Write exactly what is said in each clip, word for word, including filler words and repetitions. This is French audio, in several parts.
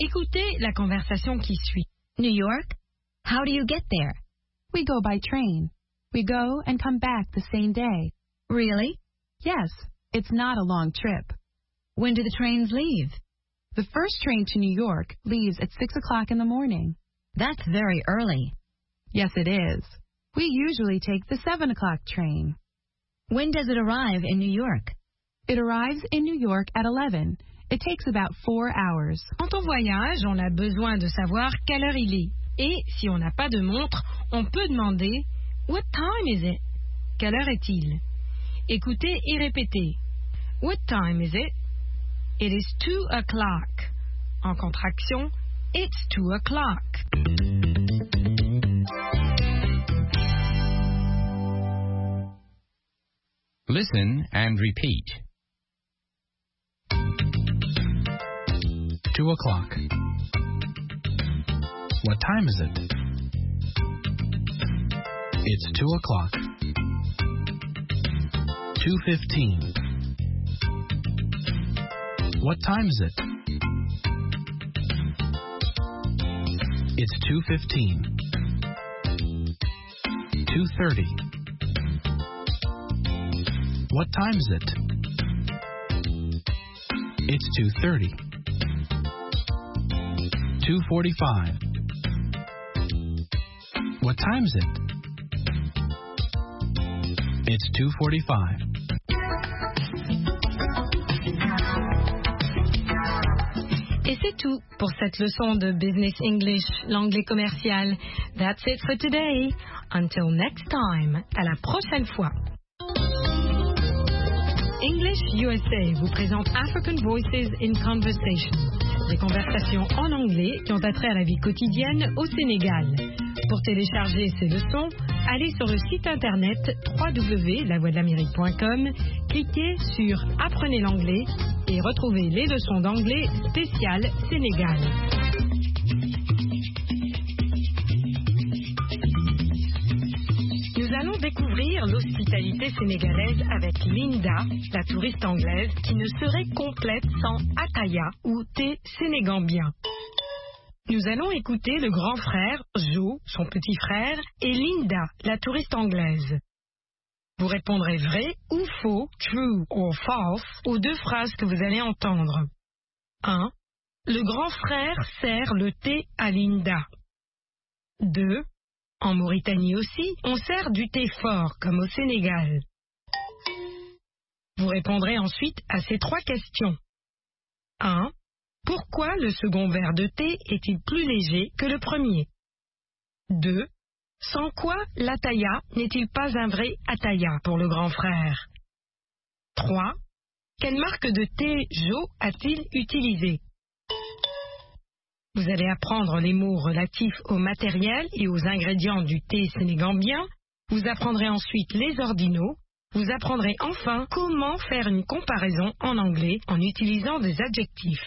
Écoutez la conversation qui suit. New York? How do you get there? We go by train. We go and come back the same day. Really? Yes, it's not a long trip. When do the trains leave? The first train to New York leaves at six o'clock in the morning. That's very early. Yes, it is. We usually take the seven o'clock train. When does it arrive in New York? It arrives in New York at eleven. It takes about four hours. Quand on voyage, on a besoin de savoir quelle heure il est. Et si on n'a pas de montre, on peut demander « What time is it ?» Quelle heure est-il? Écoutez et répétez. What time is it? It is two o'clock. En contraction, it's two o'clock. Listen and repeat. Two o'clock. What time is it? It's two o'clock. Two fifteen. What time is it? It's two fifteen. Two thirty. What time is it? It's two thirty. Two forty-five. What time is it? It's two forty-five. Et c'est tout pour cette leçon de Business English, l'anglais commercial. That's it for today. Until next time. À la prochaine fois. English U S A vous présente African Voices in Conversation, des conversations en anglais qui ont attrait à la vie quotidienne au Sénégal. Pour télécharger ces leçons, allez sur le site internet w w w point la voix de l'amérique point com, cliquez sur Apprenez l'anglais et retrouvez les leçons d'anglais spéciales Sénégal. Nous allons découvrir l'hospitalité sénégalaise avec Linda, la touriste anglaise, qui ne serait complète sans ataya ou thé sénégambien. Nous allons écouter le grand frère, Joe, son petit frère, et Linda, la touriste anglaise. Vous répondrez vrai ou faux, true or false, aux deux phrases que vous allez entendre. un. Le grand frère sert le thé à Linda. deux. En Mauritanie aussi, on sert du thé fort, comme au Sénégal. Vous répondrez ensuite à ces trois questions. un. Pourquoi le second verre de thé est-il plus léger que le premier? deux. Sans quoi l'ataya n'est-il pas un vrai ataya pour le grand frère? trois. Quelle marque de thé Joe a-t-il utilisé? Vous allez apprendre les mots relatifs au matériel et aux ingrédients du thé sénégambien. Vous apprendrez ensuite les ordinaux. Vous apprendrez enfin comment faire une comparaison en anglais en utilisant des adjectifs.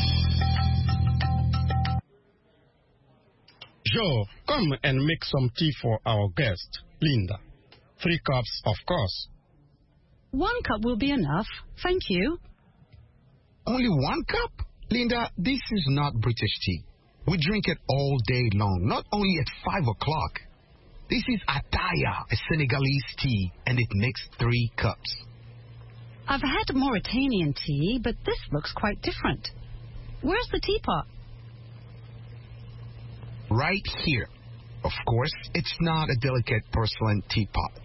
Joe, come and make some tea for our guest, Linda. Three cups, of course. One cup will be enough. Thank you. Only one cup? Linda, this is not British tea. We drink it all day long, not only at five o'clock. This is ataya, a Senegalese tea, and it makes three cups. I've had Mauritanian tea, but this looks quite different. Where's the teapot? Right here. Of course, it's not a delicate porcelain teapot.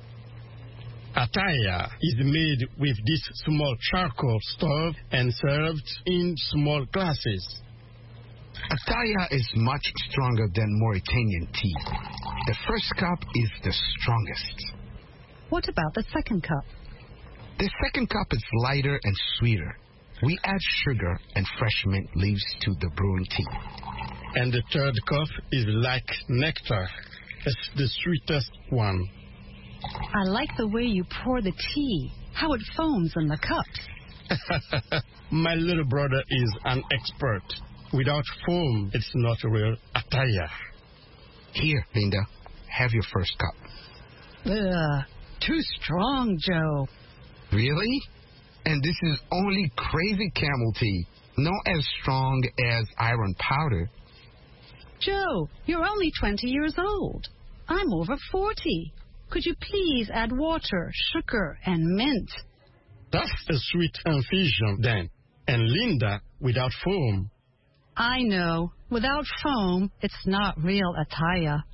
Ataya is made with this small charcoal stove and served in small glasses. Ataya is much stronger than Mauritanian tea. The first cup is the strongest. What about the second cup? The second cup is lighter and sweeter. We add sugar and fresh mint leaves to the brewing tea. And the third cup is like nectar. It's the sweetest one. I like the way you pour the tea, how it foams in the cups. My little brother is an expert. Without foam, it's not real ataya. Here, Linda, have your first cup. Ugh, too strong, Joe. Really? And this is only crazy camel tea. not as strong as iron powder. Joe, you're only twenty years old. I'm over forty. Could you please add water, sugar, and mint? That's a sweet infusion, then. And Linda, without foam. I know. Without foam, it's not real Ataya.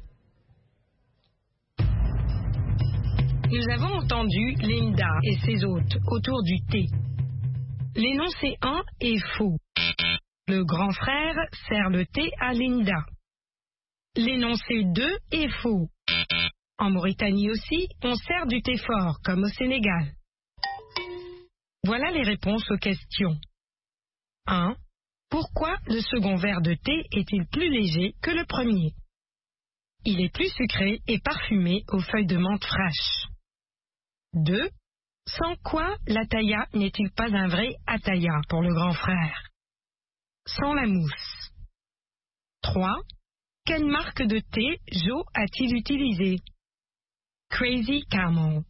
Nous avons entendu Linda et ses hôtes autour du thé. L'énoncé un est faux. Le grand frère sert le thé à Linda. L'énoncé deux est faux. En Mauritanie aussi, on sert du thé fort, comme au Sénégal. Voilà les réponses aux questions. un. Pourquoi le second verre de thé est-il plus léger que le premier? Il est plus sucré et parfumé aux feuilles de menthe fraîches. deux. Sans quoi l'ataya n'est-il pas un vrai ataya pour le grand frère? Sans la mousse. trois. Quelle marque de thé Joe a-t-il utilisé? Crazy Camel.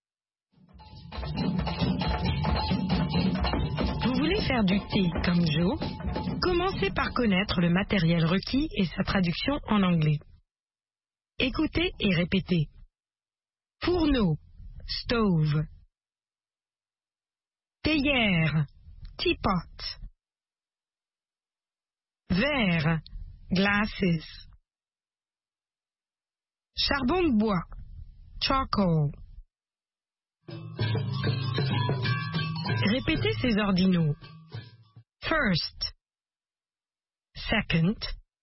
Vous voulez faire du thé comme Joe? Commencez par connaître le matériel requis et sa traduction en anglais. Écoutez et répétez. Fourneau, stove. Théière, teapot. Verre, glasses. Charbon de bois, charcoal. Répétez ces ordinaux. First, second,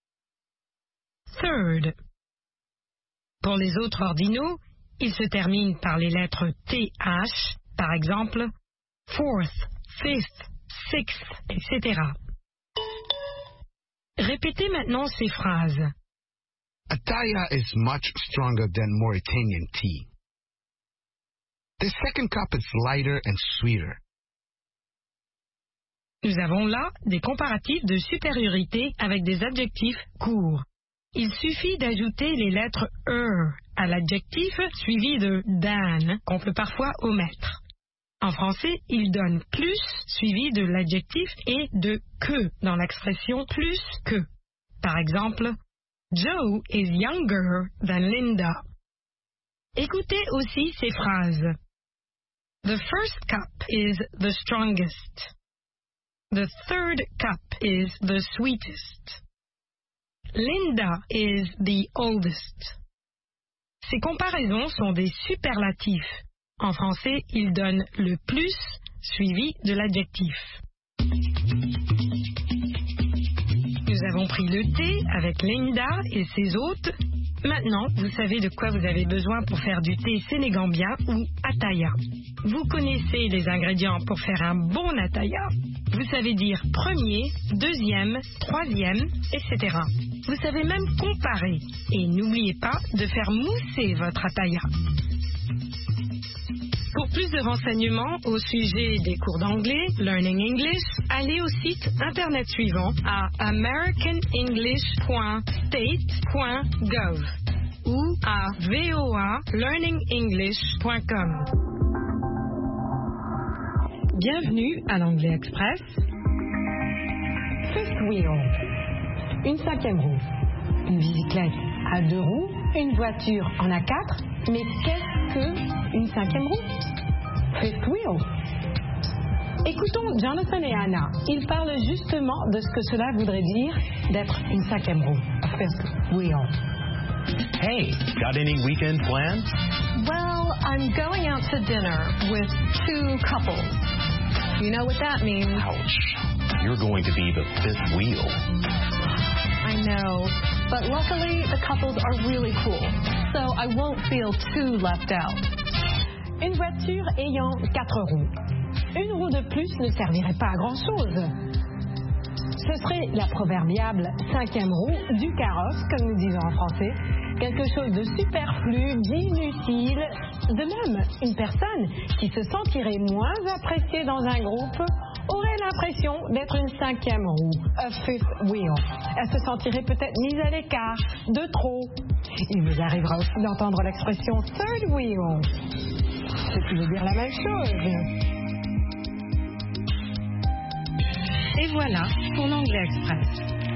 third. Pour les autres ordinaux, ils se terminent par les lettres T H, par exemple, fourth, fifth, sixth, et cetera. Répétez maintenant ces phrases. Ataya is much stronger than Mauritanian tea. The second cup is lighter and sweeter. Nous avons là des comparatifs de supériorité avec des adjectifs courts. Il suffit d'ajouter les lettres er à l'adjectif suivi de dan, qu'on peut parfois omettre. En français, il donne plus suivi de l'adjectif et de que dans l'expression plus que. Par exemple, Joe is younger than Linda. Écoutez aussi ces phrases. The first cup is the strongest. The third cup is the sweetest. Linda is the oldest. Ces comparaisons sont des superlatifs. En français, ils donnent le plus suivi de l'adjectif. Nous avons pris le thé avec Linda et ses hôtes. Maintenant, vous savez de quoi vous avez besoin pour faire du thé sénégambien ou ataya. Vous connaissez les ingrédients pour faire un bon ataya. Vous savez dire premier, deuxième, troisième, et cetera. Vous savez même comparer. Et n'oubliez pas de faire mousser votre ataya. Pour plus de renseignements au sujet des cours d'anglais, Learning English, allez au site internet suivant à american english point state point gov ou à voa learning english point com. Bienvenue à l'Anglais Express. Fifth wheel, une cinquième roue, une bicyclette à deux roues, une voiture en A quatre, mais qu'est-ce que une cinquième roue? Fifth wheel. Écoutons Jonathan et Anna. Ils parlent justement de ce que cela voudrait dire d'être une cinquième roue. A fifth wheel. Hey, got any weekend plans? Well, I'm going out to dinner with two couples. You know what that means. Ouch. You're going to be the fifth wheel. I know, but luckily the couples are really cool, so I won't feel too left out. Une voiture ayant quatre roues. Une roue de plus ne servirait pas à grand-chose. Ce serait la proverbiale cinquième roue du carrosse, comme nous disons en français. Quelque chose de superflu, d'inutile. De même, une personne qui se sentirait moins appréciée dans un groupe aurait l'impression d'être une cinquième roue, a fifth wheel. Elle se sentirait peut-être mise à l'écart, de trop. Il vous arrivera aussi d'entendre l'expression third wheel, ce qui veut dire la même chose. Et voilà pour l'Anglais Express.